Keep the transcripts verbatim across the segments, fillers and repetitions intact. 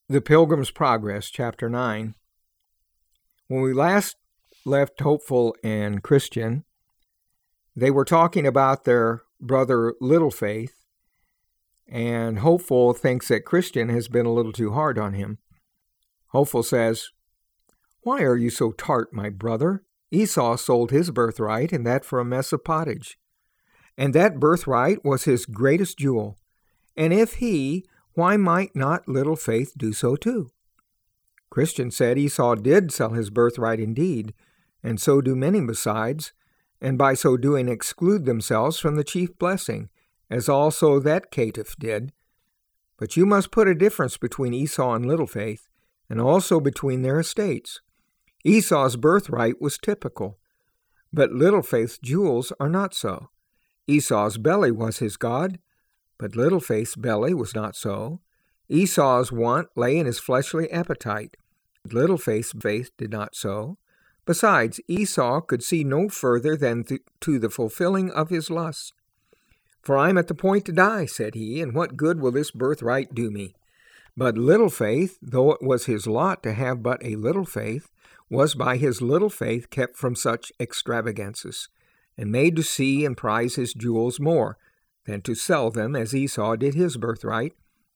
The Pilgrim's Progress, Chapter nine. When we last left Hopeful and Christian, they were talking about their brother Little Faith, and Hopeful thinks that Christian has been a little too hard on him. Hopeful says, "Why are you so tart, my brother? Esau sold his birthright, and that for a mess of pottage. And that birthright was his greatest jewel. And if he, why might not Little Faith do so too?" Christian said Esau did sell his birthright indeed, and so do many besides, and by so doing exclude themselves from the chief blessing, as also that caitiff did. But you must put a difference between Esau and Little Faith, and also between their estates. Esau's birthright was typical, but Little Faith's jewels are not so. Esau's belly was his God, but Little Faith's belly was not so. Esau's want lay in his fleshly appetite. Little Faith's faith did not so. Besides, Esau could see no further than th- to the fulfilling of his lusts. "For I am at the point to die," said he, "and what good will this birthright do me?" But Little Faith, though it was his lot to have but a little faith, was by his little faith kept from such extravagances, and made to see and prize his jewels more than to sell them as Esau did his birthright.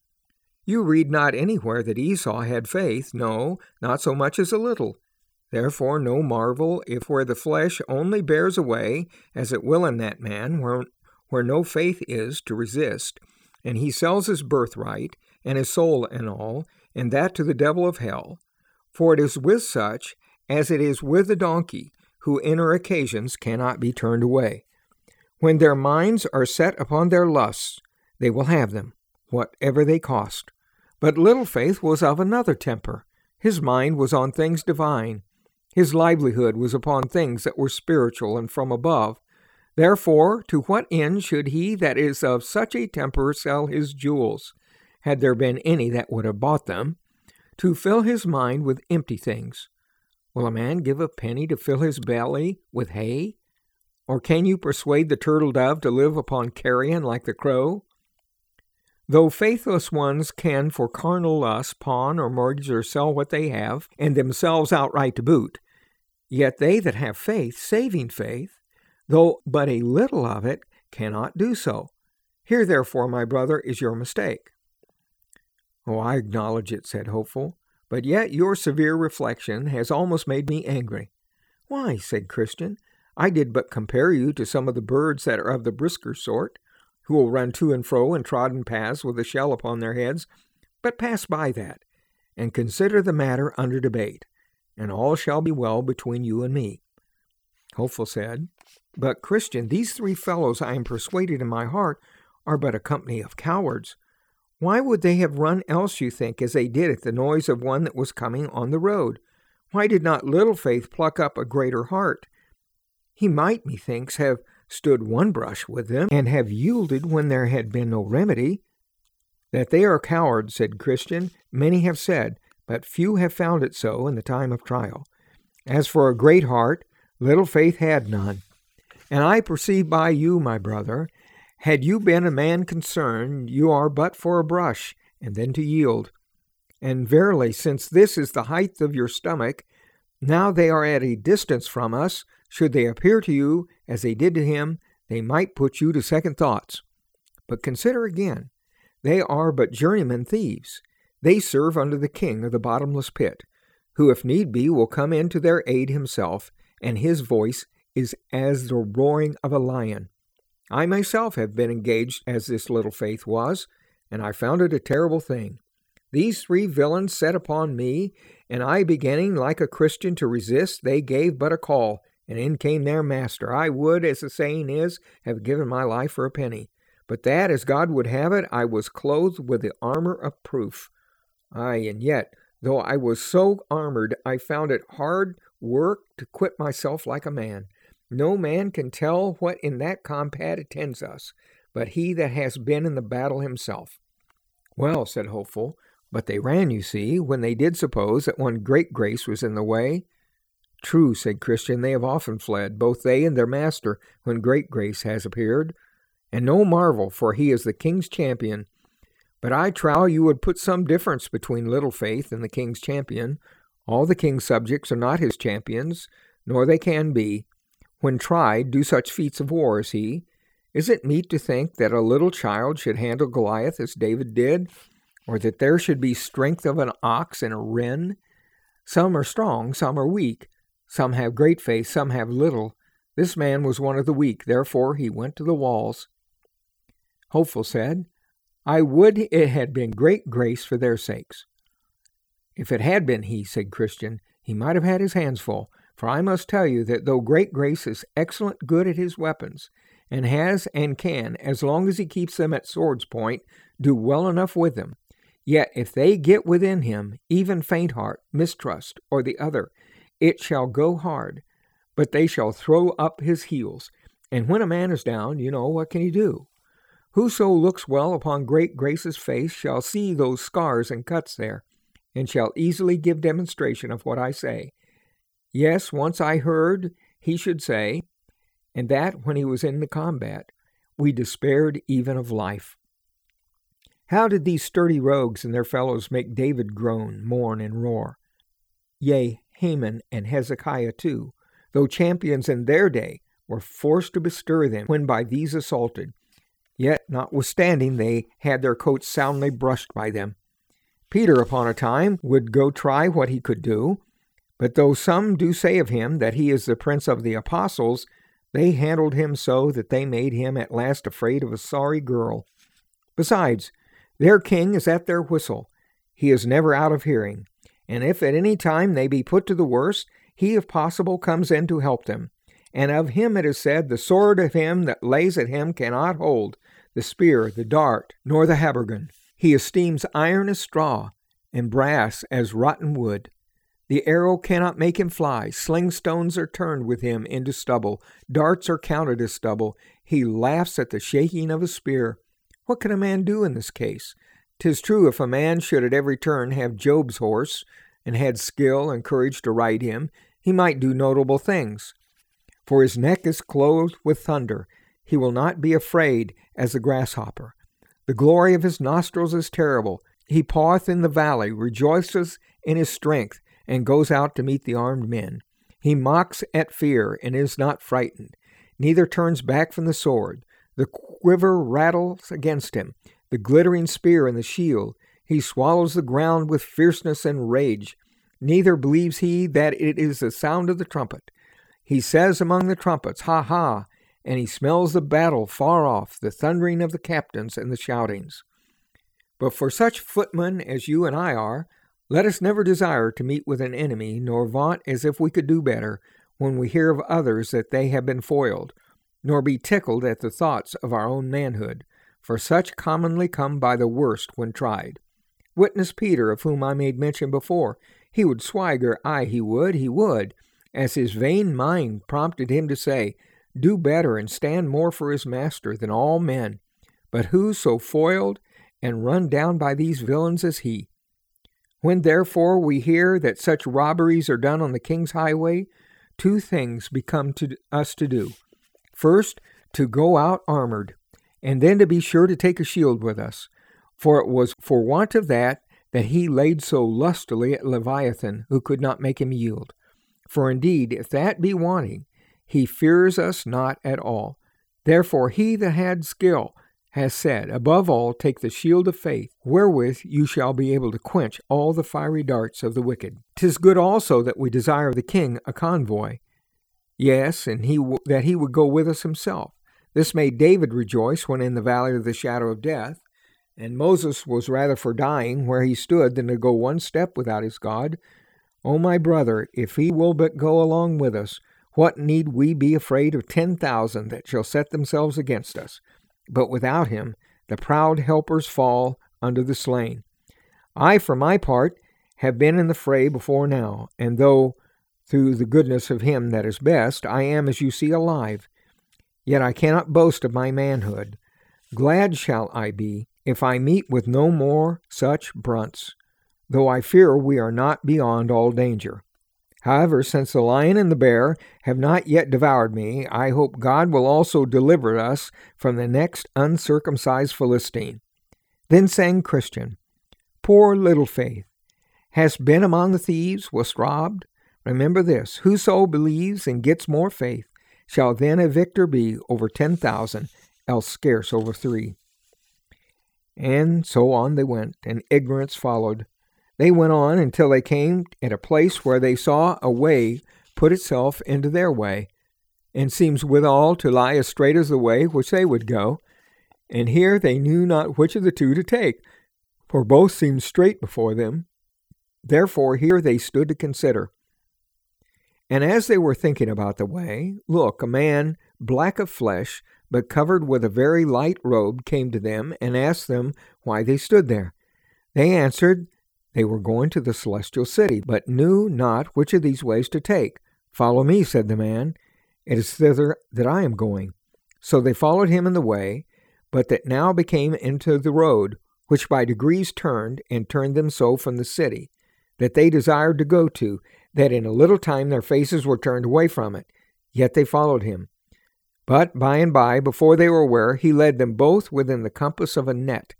You read not anywhere that Esau had faith, no, not so much as a little. Therefore no marvel if where the flesh only bears away, as it will in that man, where, where no faith is to resist, and he sells his birthright, and his soul and all, and that to the devil of hell. For it is with such as it is with the donkey, who in her occasions cannot be turned away. When their minds are set upon their lusts, they will have them, whatever they cost. But Little Faith was of another temper. His mind was on things divine. His livelihood was upon things that were spiritual and from above. Therefore, to what end should he that is of such a temper sell his jewels, had there been any that would have bought them, to fill his mind with empty things? Will a man give a penny to fill his belly with hay? Or can you persuade the turtle dove to live upon carrion like the crow? Though faithless ones can for carnal lust pawn or mortgage or sell what they have, and themselves outright to boot, yet they that have faith, saving faith, though but a little of it, cannot do so. Here, therefore, my brother, is your mistake. "Oh, I acknowledge it," said Hopeful, "but yet your severe reflection has almost made me angry." "Why," said Christian, "I did but compare you to some of the birds that are of the brisker sort, who will run to and fro in trodden paths with a shell upon their heads. But pass by that, and consider the matter under debate, and all shall be well between you and me." Hopeful said, "But, Christian, these three fellows, I am persuaded in my heart, are but a company of cowards. Why would they have run else, you think, as they did at the noise of one that was coming on the road? Why did not Little Faith pluck up a greater heart? He might, methinks, have stood one brush with them, and have yielded when there had been no remedy." "That they are cowards," said Christian, "many have said, but few have found it so in the time of trial. As for a great heart, Little Faith had none. And I perceive by you, my brother, had you been a man concerned, you are but for a brush, and then to yield. And verily, since this is the height of your stomach, now they are at a distance from us, should they appear to you as they did to him, they might put you to second thoughts. But consider again, they are but journeyman thieves. They serve under the king of the bottomless pit, who if need be will come in to their aid himself, and his voice is as the roaring of a lion. I myself have been engaged as this Little Faith was, and I found it a terrible thing. These three villains set upon me, and I beginning like a Christian to resist, they gave but a call, and in came their master. I would, as the saying is, have given my life for a penny. But that, as God would have it, I was clothed with the armor of proof. Aye, and yet, though I was so armored, I found it hard work to quit myself like a man. No man can tell what in that combat attends us, but he that has been in the battle himself." "Well," said Hopeful, "but they ran, you see, when they did suppose that one great grace was in the way." "True," said Christian, "they have often fled, both they and their master, when great grace has appeared. And no marvel, for he is the king's champion. But I trow you would put some difference between Little Faith and the king's champion. All the king's subjects are not his champions, nor they can be. When tried, do such feats of war as he. Is it meet to think that a little child should handle Goliath as David did, or that there should be strength of an ox in a wren? Some are strong, some are weak. Some have great faith, some have little. This man was one of the weak, therefore he went to the walls. Hopeful said, I would it had been great grace for their sakes. If it had been he, said Christian, he might have had his hands full, for I must tell you that though great grace is excellent good at his weapons, and has and can, as long as he keeps them at sword's point, do well enough with them, yet if they get within him, even faint heart, mistrust, or the other, it shall go hard, but they shall throw up his heels. And when a man is down, you know, what can he do? Whoso looks well upon great grace's face shall see those scars and cuts there, and shall easily give demonstration of what I say. Yes, once I heard he should say, and that when he was in the combat, we despaired even of life. How did these sturdy rogues and their fellows make David groan, mourn, and roar? Yea, Haman and Hezekiah too, though champions in their day, were forced to bestir them when by these assaulted. Yet, notwithstanding, they had their coats soundly brushed by them. Peter, upon a time, would go try what he could do, but though some do say of him that he is the prince of the apostles, they handled him so that they made him at last afraid of a sorry girl. Besides, their king is at their whistle. He is never out of hearing, and if at any time they be put to the worst, he, if possible, comes in to help them. And of him it is said, the sword of him that lays at him cannot hold, the spear, the dart, nor the habergeon. He esteems iron as straw, and brass as rotten wood. The arrow cannot make him fly. Sling stones are turned with him into stubble. Darts are counted as stubble. He laughs at the shaking of a spear. What can a man do in this case? 'Tis true, if a man should at every turn have Job's horse, and had skill and courage to ride him, he might do notable things. For his neck is clothed with thunder. He will not be afraid as a grasshopper. The glory of his nostrils is terrible. He paweth in the valley, rejoices in his strength, and goes out to meet the armed men. He mocks at fear, and is not frightened, neither turns back from the sword. The quiver rattles against him, the glittering spear and the shield. He swallows the ground with fierceness and rage. Neither believes he that it is the sound of the trumpet. He says among the trumpets, Ha, ha! And he smells the battle far off, the thundering of the captains and the shoutings. But for such footmen as you and I are, let us never desire to meet with an enemy, nor vaunt as if we could do better when we hear of others that they have been foiled, nor be tickled at the thoughts of our own manhood, for such commonly come by the worst when tried. Witness Peter, of whom I made mention before. He would swagger, aye, he would, he would, as his vain mind prompted him to say, do better and stand more for his master than all men. But who so foiled and run down by these villains as he? When therefore we hear that such robberies are done on the king's highway, two things become to us to do. First, to go out armored, and then to be sure to take a shield with us. For it was for want of that that he laid so lustily at Leviathan, who could not make him yield. For indeed, if that be wanting, he fears us not at all. Therefore he that had skill has said, above all, take the shield of faith, wherewith you shall be able to quench all the fiery darts of the wicked. 'Tis good also that we desire of the king a convoy. Yes, and he w- that he would go with us himself. This made David rejoice when in the valley of the shadow of death, and Moses was rather for dying where he stood than to go one step without his God. O my brother, if he will but go along with us, what need we be afraid of ten thousand that shall set themselves against us? But without him, the proud helpers fall under the slain. I, for my part, have been in the fray before now, and though, through the goodness of him that is best, I am, as you see, alive, yet I cannot boast of my manhood. Glad shall I be if I meet with no more such brunts, though I fear we are not beyond all danger. However, since the lion and the bear have not yet devoured me, I hope God will also deliver us from the next uncircumcised Philistine. Then sang Christian, "Poor little faith, hast been among the thieves, wast robbed? Remember this, whoso believes and gets more faith, shall then a victor be over ten thousand, else scarce over three." And so on they went, and ignorance followed. They went on until they came at a place where they saw a way put itself into their way, and seems withal to lie as straight as the way which they would go. And here they knew not which of the two to take, for both seemed straight before them. Therefore here they stood to consider. And as they were thinking about the way, look, a man, black of flesh, but covered with a very light robe, came to them, and asked them why they stood there. They answered, they were going to the celestial city, but knew not which of these ways to take. "Follow me," said the man. "It is thither that I am going." So they followed him in the way, but that now became into the road, which by degrees turned, and turned them so from the city, that they desired to go to, that in a little time their faces were turned away from it. Yet they followed him. But by and by, before they were aware, he led them both within the compass of a net,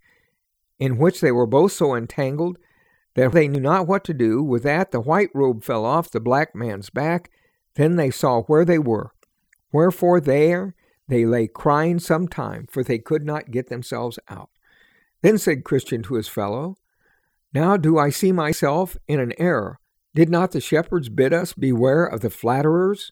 in which they were both so entangled that they knew not what to do. With that the white robe fell off the black man's back. Then they saw where they were. Wherefore there they lay crying some time, for they could not get themselves out. Then said Christian to his fellow, "Now do I see myself in an error. Did not the shepherds bid us beware of the flatterers?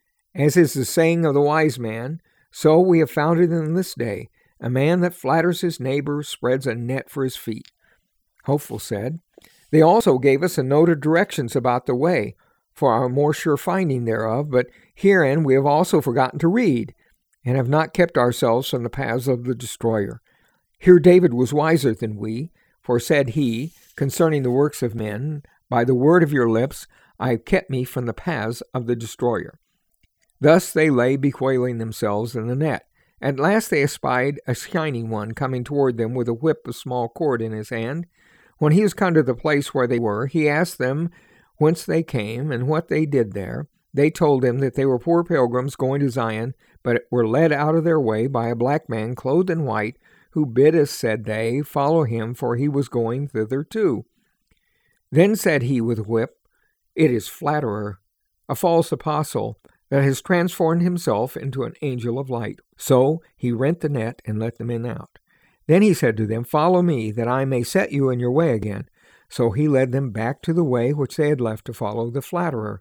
As is the saying of the wise man, so we have found it in this day. A man that flatters his neighbor spreads a net for his feet." Hopeful said, "They also gave us a note of directions about the way, for our more sure finding thereof, but herein we have also forgotten to read, and have not kept ourselves from the paths of the destroyer. Here David was wiser than we, for said he, concerning the works of men, by the word of your lips I have kept me from the paths of the destroyer." Thus they lay bewailing themselves in the net. At last they espied a shining one coming toward them with a whip of small cord in his hand. When he was come to the place where they were, he asked them whence they came and what they did there. They told him that they were poor pilgrims going to Zion, but were led out of their way by a black man clothed in white, who bid us, said they, follow him, for he was going thither too. Then said he with a whip, "It is flatterer, a false apostle, that has transformed himself into an angel of light." So he rent the net and let them in out. Then he said to them, "Follow me, that I may set you in your way again." So he led them back to the way which they had left to follow the flatterer.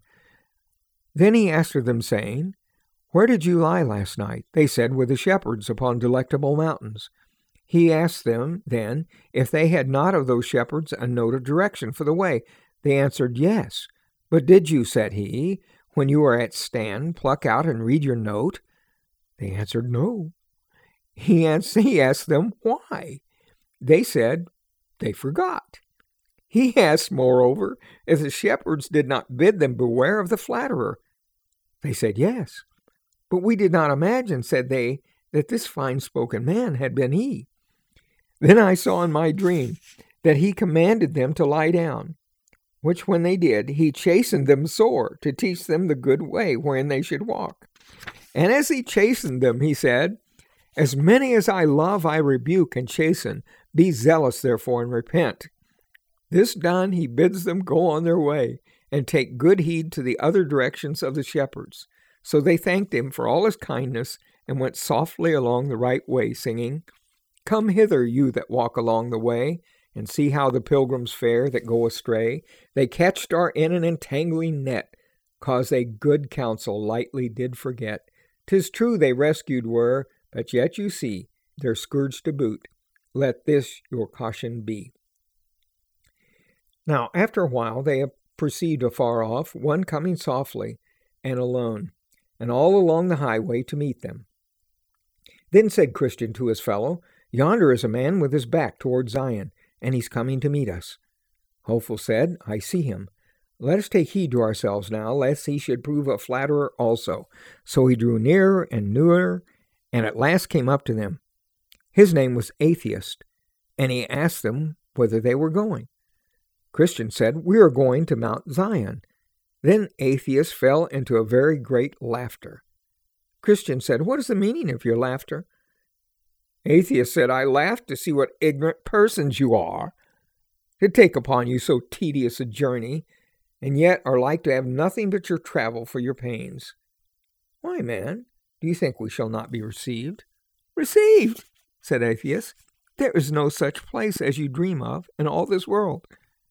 Then he answered them, saying, "Where did you lie last night?" They said, "With the shepherds upon Delectable Mountains." He asked them then if they had not of those shepherds a note of direction for the way. They answered, "Yes." "But did you," said he, "when you were at stand, pluck out and read your note?" They answered, "No." He asked them why. They said they forgot. He asked, moreover, if the shepherds did not bid them beware of the flatterer. They said, "Yes." "But we did not imagine," said they, "that this fine-spoken man had been he." Then I saw in my dream that he commanded them to lie down, which when they did, he chastened them sore, to teach them the good way wherein they should walk. And as he chastened them, he said, "As many as I love I rebuke and chasten. Be zealous therefore and repent." This done, he bids them go on their way, and take good heed to the other directions of the shepherds. So they thanked him for all his kindness, and went softly along the right way, singing, "Come hither, you that walk along the way, and see how the pilgrims fare that go astray. They catched are in an entangling net, cause they good counsel lightly did forget. 'Tis true they rescued were, but yet you see, they're scourged to boot. Let this your caution be." Now after a while they perceived afar off one coming softly and alone, and all along the highway to meet them. Then said Christian to his fellow, "Yonder is a man with his back toward Zion, and he's coming to meet us." Hopeful said, "I see him. Let us take heed to ourselves now, lest he should prove a flatterer also." So he drew nearer and nearer, and at last came up to them. His name was Atheist, and he asked them whither they were going. Christian said, "We are going to Mount Zion." Then Atheist fell into a very great laughter. Christian said, "What is the meaning of your laughter?" Atheist said, I laugh to see what ignorant persons you are, to take upon you so tedious a journey, and yet are like to have nothing but your travel for your pains. Why, man, do you think we shall not be received? Received, said Atheist. There is no such place as you dream of in all this world.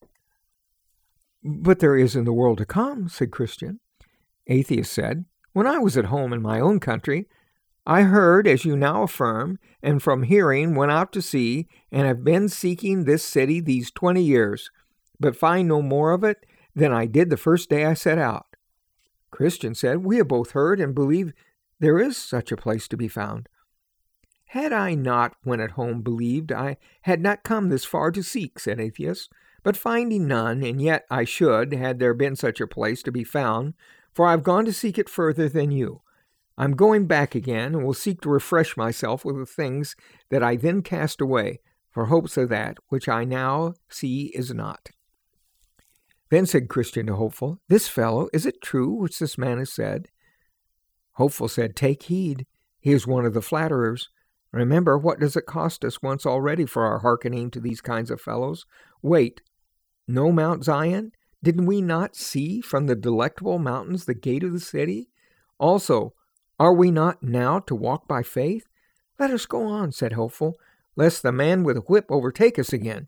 But there is in the world to come, said Christian. Atheist said, when I was at home in my own country, I heard, as you now affirm, and from hearing went out to see, and have been seeking this city these twenty years, but find no more of it than I did the first day I set out. Christian said, we have both heard and believe there is such a place to be found. Had I not, when at home, believed I had not come this far to seek, said Atheist, but finding none, and yet I should, had there been such a place to be found, for I have gone to seek it further than you. I am going back again, and will seek to refresh myself with the things that I then cast away, for hopes of that which I now see is not. Then said Christian to Hopeful, this fellow, is it true which this man has said? Hopeful said, take heed, he is one of the flatterers. Remember, what does it cost us once already for our hearkening to these kinds of fellows? Wait, no Mount Zion? Did we not see from the delectable mountains the gate of the city? Also, are we not now to walk by faith? Let us go on, said Hopeful, lest the man with a whip overtake us again.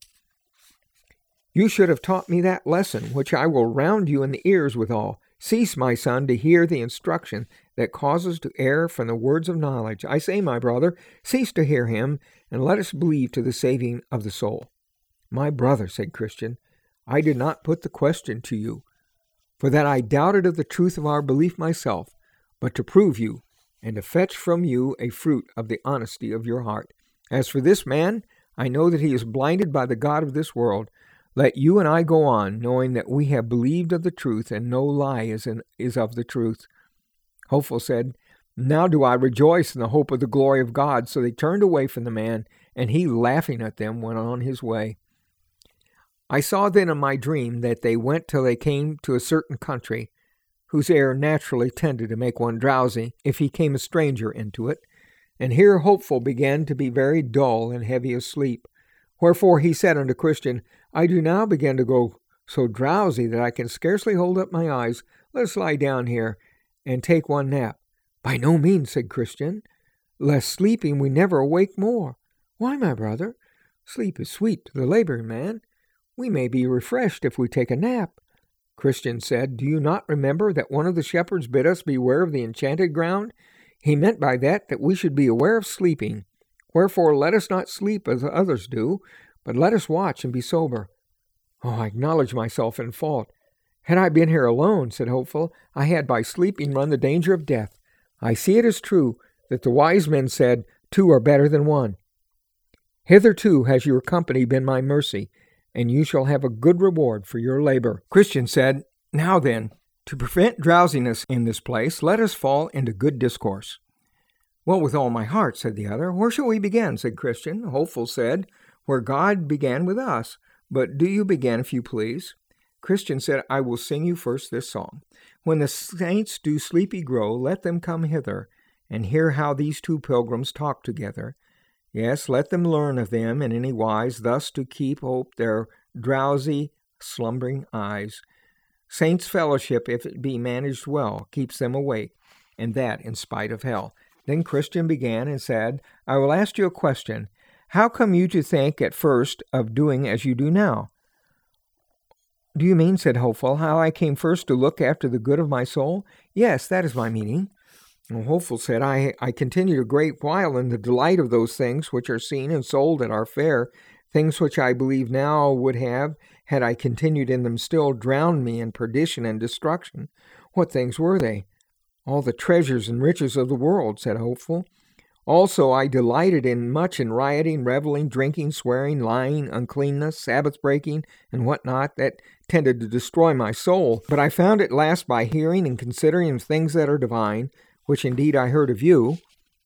You should have taught me that lesson, which I will round you in the ears withal. Cease, my son, to hear the instruction that causes to err from the words of knowledge. I say, my brother, cease to hear him, and let us believe to the saving of the soul. My brother, said Christian, I did not put the question to you, for that I doubted of the truth of our belief myself, but to prove you, and to fetch from you a fruit of the honesty of your heart. As for this man, I know that he is blinded by the God of this world. Let you and I go on, knowing that we have believed of the truth, and no lie is, in, is of the truth. Hopeful said, now do I rejoice in the hope of the glory of God. So they turned away from the man, and he, laughing at them, went on his way. I saw then in my dream that they went till they came to a certain country, whose air naturally tended to make one drowsy, if he came a stranger into it. And here Hopeful began to be very dull and heavy asleep. Wherefore he said unto Christian, I do now begin to go so drowsy that I can scarcely hold up my eyes. Let us lie down here and take one nap. By no means, said Christian, lest sleeping we never awake more. Why, my brother? Sleep is sweet to the laboring man. We may be refreshed if we take a nap. Christian said, do you not remember that one of the shepherds bid us beware of the enchanted ground? He meant by that that we should be aware of sleeping. Wherefore let us not sleep as others do, but let us watch and be sober. Oh, I acknowledge myself in fault. Had I been here alone, said Hopeful, I had by sleeping run the danger of death. I see it is true that the wise men said, two are better than one. Hitherto has your company been my mercy, and you shall have a good reward for your labor. Christian said, now then, to prevent drowsiness in this place, let us fall into good discourse. Well, with all my heart, said the other. Where shall we begin, said Christian. Hopeful said, where God began with us. But do you begin, if you please. Christian said, I will sing you first this song. When the saints do sleepy grow, let them come hither, and hear how these two pilgrims talk together. Yes, let them learn of them in any wise, thus to keep hope their drowsy, slumbering eyes. Saints' fellowship, if it be managed well, keeps them awake, and that in spite of hell. Then Christian began and said, I will ask you a question. How come you to think at first of doing as you do now? Do you mean, said Hopeful, how I came first to look after the good of my soul? Yes, that is my meaning. And Hopeful said, I, I continued a great while in the delight of those things which are seen and sold at our fair, things which I believe now would have, had I continued in them still, drowned me in perdition and destruction. What things were they? All the treasures and riches of the world, said Hopeful. Also I delighted in much in rioting, reveling, drinking, swearing, lying, uncleanness, Sabbath-breaking, and what not, that tended to destroy my soul. But I found at last by hearing and considering of things that are divine, which indeed I heard of you,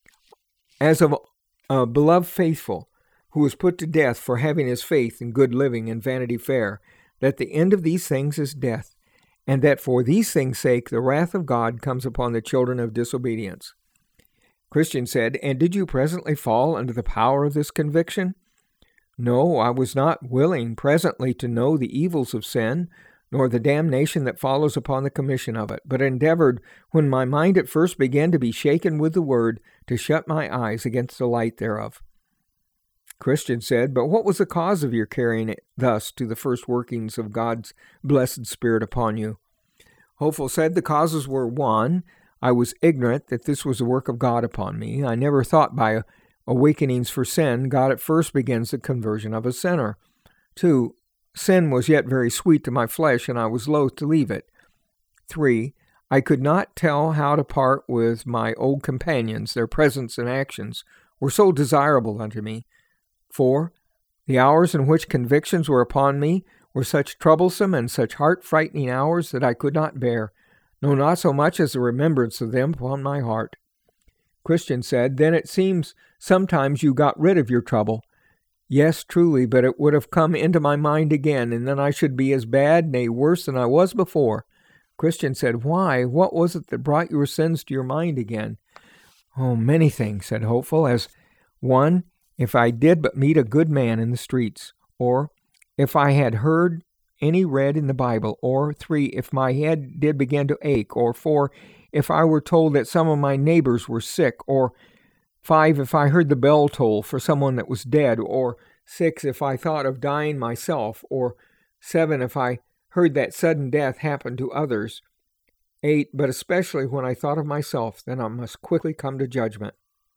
as of a beloved faithful, who was put to death for having his faith in good living and Vanity Fair, that the end of these things is death, and that for these things' sake the wrath of God comes upon the children of disobedience. Christian said, "And did you presently fall under the power of this conviction?" "No, I was not willing presently to know the evils of sin, nor the damnation that follows upon the commission of it, but endeavored, when my mind at first began to be shaken with the word, to shut my eyes against the light thereof." Christian said, "But what was the cause of your carrying it thus to the first workings of God's blessed Spirit upon you?" Hopeful said, "The causes were, one, I was ignorant that this was the work of God upon me. I never thought by awakenings for sin, God at first begins the conversion of a sinner. Two, sin was yet very sweet to my flesh, and I was loath to leave it. Three, I could not tell how to part with my old companions. Their presence and actions were so desirable unto me. Four, the hours in which convictions were upon me were such troublesome and such heart-frightening hours that I could not bear, no, not so much as the remembrance of them upon my heart." Christian said, "Then it seems sometimes you got rid of your trouble." "Yes, truly, but it would have come into my mind again, and then I should be as bad, nay, worse than I was before." Christian said, "Why? What was it that brought your sins to your mind again?" "Oh, many things," said Hopeful, "as one, if I did but meet a good man in the streets, or if I had heard any read in the Bible, or three, if my head did begin to ache, or four, if I were told that some of my neighbors were sick, or five, if I heard the bell toll for someone that was dead, or six, if I thought of dying myself, or seven, if I heard that sudden death happen to others, eight, but especially when I thought of myself, then I must quickly come to judgment."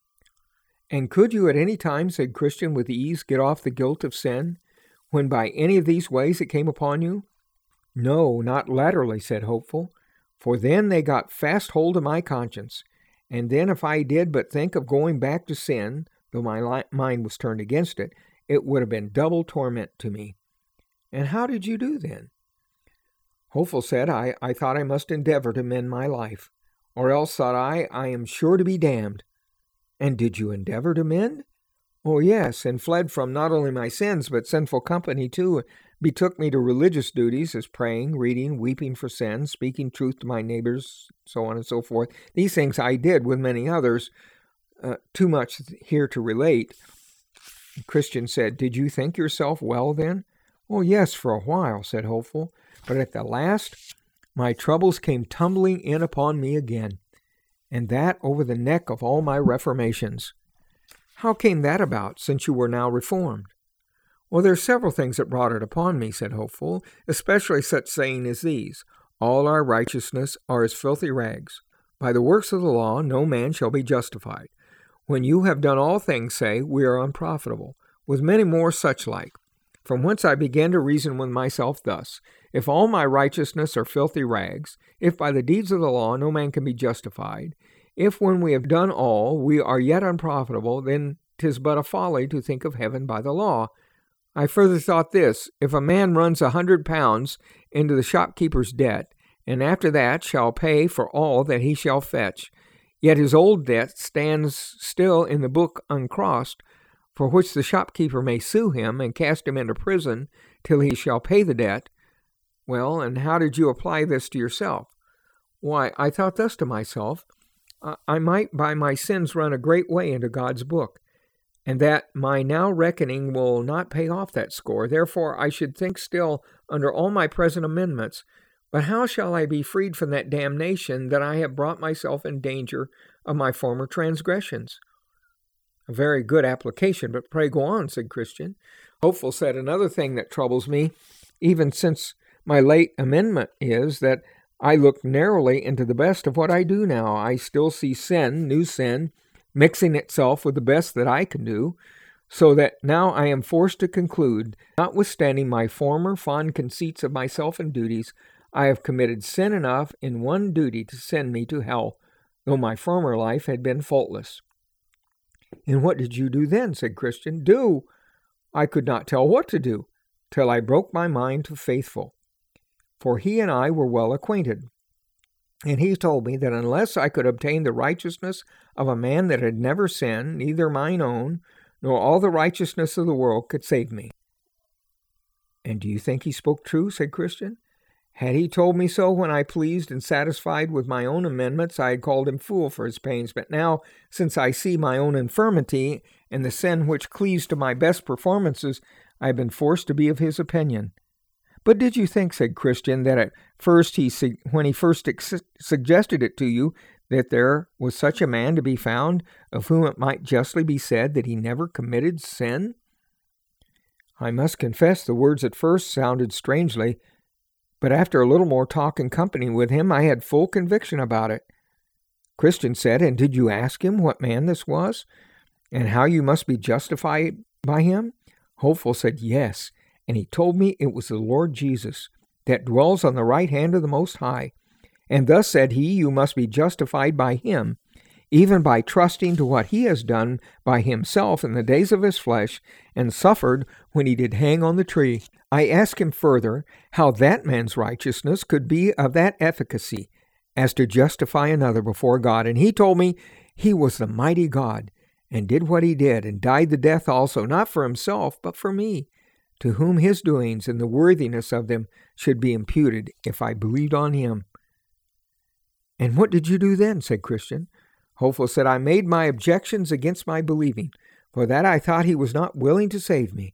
"And could you at any time," said Christian with ease, "get off the guilt of sin, when by any of these ways it came upon you?" "No, not latterly," said Hopeful, "for then they got fast hold of my conscience, and then if I did but think of going back to sin, though my li- mind was turned against it, it would have been double torment to me." "And how did you do then?" Hopeful said, I, I thought I must endeavor to mend my life, or else, thought I, I am sure to be damned." "And did you endeavor to mend?" "Oh, yes, and fled from not only my sins, but sinful company too, betook me to religious duties as praying, reading, weeping for sin, speaking truth to my neighbors, so on and so forth. These things I did with many others, uh, too much here to relate." Christian said, "Did you think yourself well then?" "Oh, yes, for a while," said Hopeful, "but at the last my troubles came tumbling in upon me again, and that over the neck of all my reformations." "How came that about, since you were now reformed?" "Well, there are several things that brought it upon me," said Hopeful, "especially such saying as these, all our righteousness are as filthy rags. By the works of the law no man shall be justified. When you have done all things, say, we are unprofitable, with many more such like. From whence I began to reason with myself thus, if all my righteousness are filthy rags, if by the deeds of the law no man can be justified, if when we have done all we are yet unprofitable, then 'tis but a folly to think of heaven by the law. I further thought this, if a man runs a hundred pounds into the shopkeeper's debt, and after that shall pay for all that he shall fetch, yet his old debt stands still in the book uncrossed, for which the shopkeeper may sue him and cast him into prison till he shall pay the debt. Well, and how did you apply this to yourself?" "Why, I thought thus to myself, I might by my sins run a great way into God's book, and that my now reckoning will not pay off that score. Therefore I should think still under all my present amendments, but how shall I be freed from that damnation that I have brought myself in danger of my former transgressions?" "A very good application, but pray go on," said Christian. Hopeful said, "Another thing that troubles me, even since my late amendment, is that I look narrowly into the best of what I do now. I still see sin, new sin, mixing itself with the best that I can do, so that now I am forced to conclude, notwithstanding my former fond conceits of myself and duties, I have committed sin enough in one duty to send me to hell, though my former life had been faultless." "And what did you do then?" said Christian. "Do? I could not tell what to do, till I broke my mind to Faithful. For he and I were well acquainted, and he told me that unless I could obtain the righteousness of a man that had never sinned, neither mine own, nor all the righteousness of the world could save me." "And do you think he spoke true?" said Christian. Had he told me so when I pleased and satisfied with my own amendments, I had called him fool for his pains. But now, since I see my own infirmity and the sin which cleaves to my best performances, I have been forced to be of his opinion. But did you think, said Christian, that at first he, when he first ex- suggested it to you, that there was such a man to be found, of whom it might justly be said that he never committed sin? I must confess the words at first sounded strangely, but after a little more talk and company with him, I had full conviction about it. Christian said, and did you ask him what man this was, and how you must be justified by him? Hopeful said, yes, and he told me it was the Lord Jesus, that dwells on the right hand of the Most High. And thus said he, you must be justified by him, even by trusting to what he has done by himself in the days of his flesh, and suffered when he did hang on the tree. I asked him further how that man's righteousness could be of that efficacy as to justify another before God, and he told me he was the mighty God, and did what he did, and died the death also, not for himself, but for me, to whom his doings and the worthiness of them should be imputed, if I believed on him. And what did you do then? Said Christian. Hopeful said, I made my objections against my believing, for that I thought he was not willing to save me.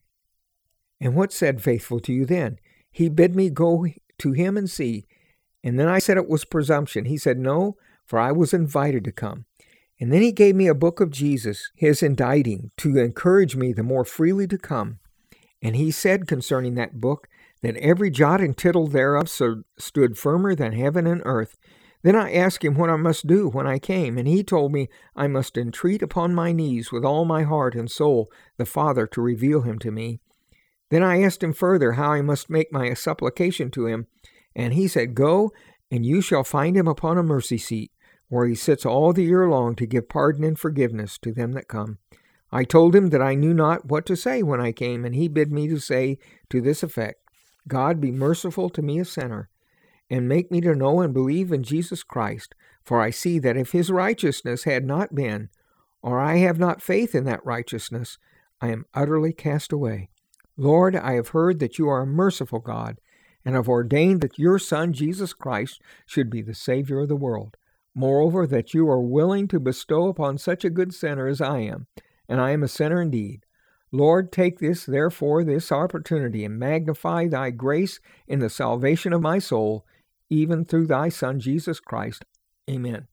And what said Faithful to you then? He bid me go to him and see. And then I said it was presumption. He said, no, for I was invited to come. And then he gave me a book of Jesus, his indicting, to encourage me the more freely to come. And he said concerning that book, that every jot and tittle thereof stood firmer than heaven and earth. Then I asked him what I must do when I came, and he told me I must entreat upon my knees with all my heart and soul the Father to reveal him to me. Then I asked him further how I must make my supplication to him, and he said, go, and you shall find him upon a mercy seat, where he sits all the year long to give pardon and forgiveness to them that come. I told him that I knew not what to say when I came, and he bid me to say to this effect, God be merciful to me a sinner, and make me to know and believe in Jesus Christ, for I see that if his righteousness had not been, or I have not faith in that righteousness, I am utterly cast away. Lord, I have heard that you are a merciful God, and have ordained that your Son, Jesus Christ, should be the Savior of the world. Moreover, that you are willing to bestow upon such a good sinner as I am, and I am a sinner indeed. Lord, take this, therefore, this opportunity, and magnify thy grace in the salvation of my soul, even through thy Son, Jesus Christ. Amen.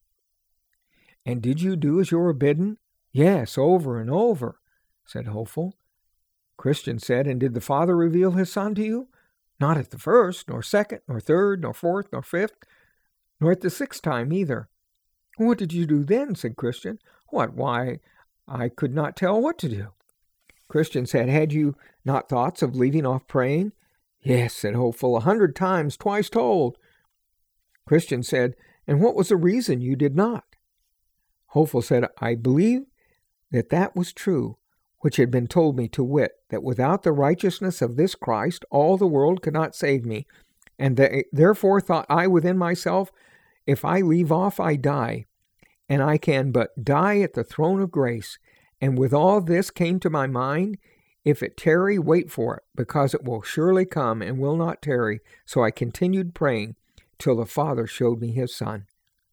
And did you do as you were bidden? Yes, over and over, said Hopeful. Christian said, and did the Father reveal his Son to you? Not at the first, nor second, nor third, nor fourth, nor fifth, nor at the sixth time either. What did you do then? Said Christian. What? Why, I could not tell what to do. Christian said, had you not thoughts of leaving off praying? Yes, said Hopeful, a hundred times, twice told. Christian said, and what was the reason you did not? Hopeful said, I believe that that was true, which had been told me, to wit, that without the righteousness of this Christ, all the world could not save me, and that, therefore thought I within myself, if I leave off, I die, and I can but die at the throne of grace. And with all this came to my mind, if it tarry, wait for it, because it will surely come and will not tarry. So I continued praying till the Father showed me his Son.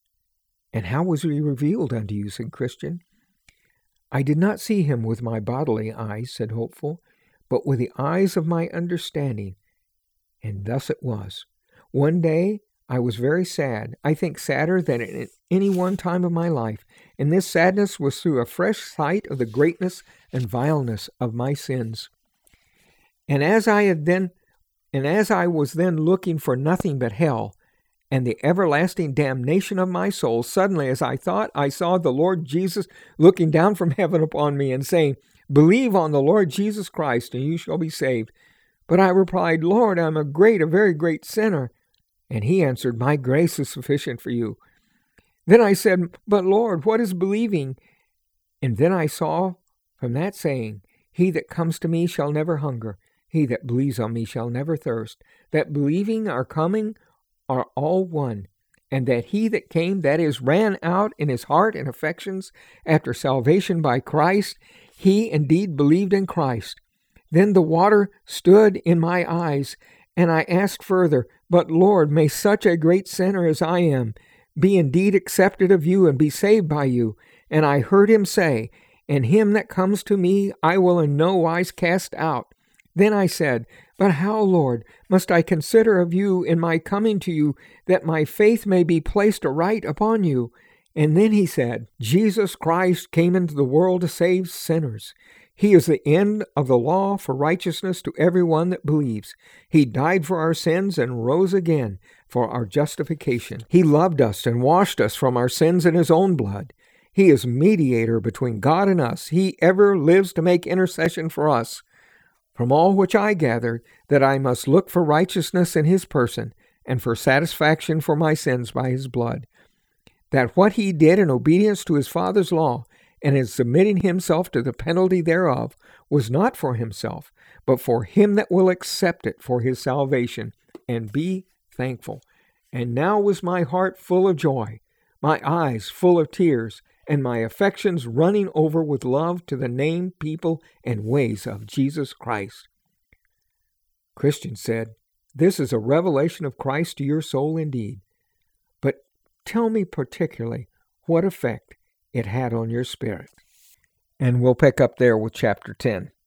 And how was he revealed unto you? Said Christian. I did not see him with my bodily eyes, said Hopeful, but with the eyes of my understanding. And thus it was. One day I was very sad, I think sadder than at any one time of my life, and this sadness was through a fresh sight of the greatness and vileness of my sins. And as I had then, and as I was then looking for nothing but hell, and the everlasting damnation of my soul, suddenly, as I thought, I saw the Lord Jesus looking down from heaven upon me and saying, believe on the Lord Jesus Christ, and you shall be saved. But I replied, Lord, I am a great, a very great sinner. And he answered, my grace is sufficient for you. Then I said, but Lord, what is believing? And then I saw from that saying, he that comes to me shall never hunger. He that believes on me shall never thirst. That believing are coming are all one, and that he that came, that is, ran out in his heart and affections after salvation by Christ, he indeed believed in Christ. Then the water stood in my eyes, And I asked further, But Lord, may such a great sinner as I am be indeed accepted of you and be saved by you. And I heard him say, And him that comes to me I will in no wise cast out. Then I said, But how, Lord, must I consider of you in my coming to you, that my faith may be placed aright upon you? And then he said, Jesus Christ came into the world to save sinners. He is the end of the law for righteousness to everyone that believes. He died for our sins and rose again for our justification. He loved us and washed us from our sins in his own blood. He is mediator between God and us. He ever lives to make intercession for us. From all which I gathered that I must look for righteousness in his person and for satisfaction for my sins by his blood. That what he did in obedience to his Father's law and in submitting himself to the penalty thereof was not for himself, but for him that will accept it for his salvation, and be thankful. And now was my heart full of joy, my eyes full of tears, and my affections running over with love to the name, people, and ways of Jesus Christ. Christian said, This is a revelation of Christ to your soul indeed. But tell me particularly what effect it had on your spirit. And we'll pick up there with chapter ten.